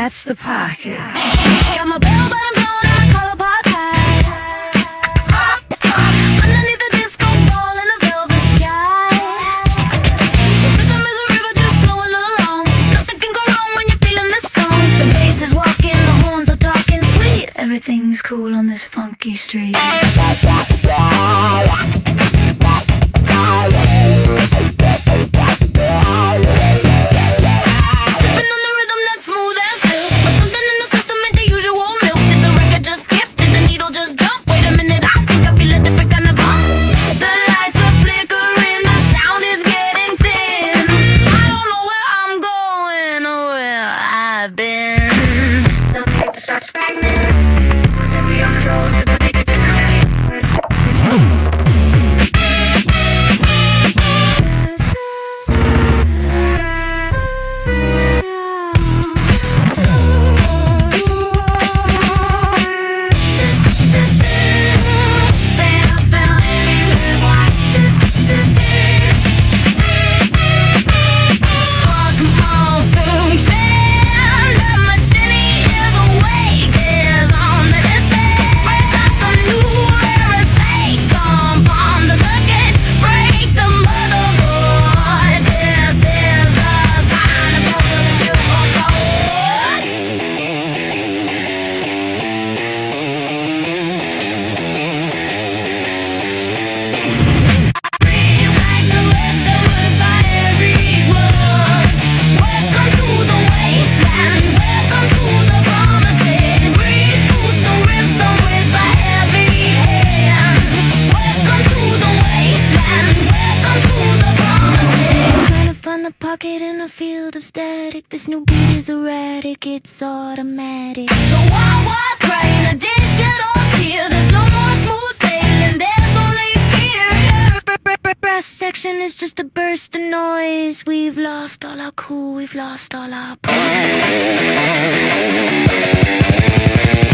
That's the pocket. Got my bell bottoms on and my collar pop high. Underneath the disco ball in a velvet sky. The rhythm is a river just flowing along. Nothing can go wrong when you're feeling this song. The bass is walking, the horns are talking sweet. Everything's cool on this funky street. Pocket in a field of static. This new beat is erratic, it's automatic. The wild was crying a digital tear. There's no more smooth sailing, there's only fear. Brass section is just a burst of noise. We've lost all our cool, we've lost all our poise.